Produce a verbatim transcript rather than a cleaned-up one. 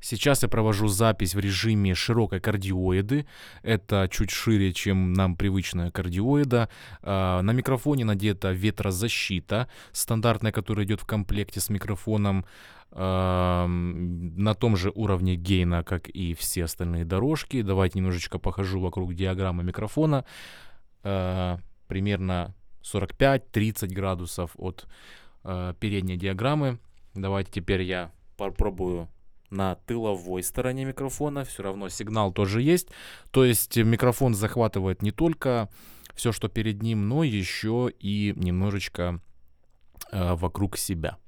Сейчас я провожу запись в режиме широкой кардиоиды. Это чуть шире, чем нам привычная кардиоида. А, На микрофоне надета ветрозащита, стандартная, которая идет в комплекте с микрофоном. а, На том же уровне гейна, как и все остальные дорожки. Давайте немножечко похожу вокруг диаграммы микрофона. А, Примерно сорок пять тридцать градусов от а, передней диаграммы. Давайте теперь я попробую на тыловой стороне микрофона. Все равно сигнал тоже есть. То есть микрофон захватывает не только все, что перед ним, но еще и немножечко э, вокруг себя.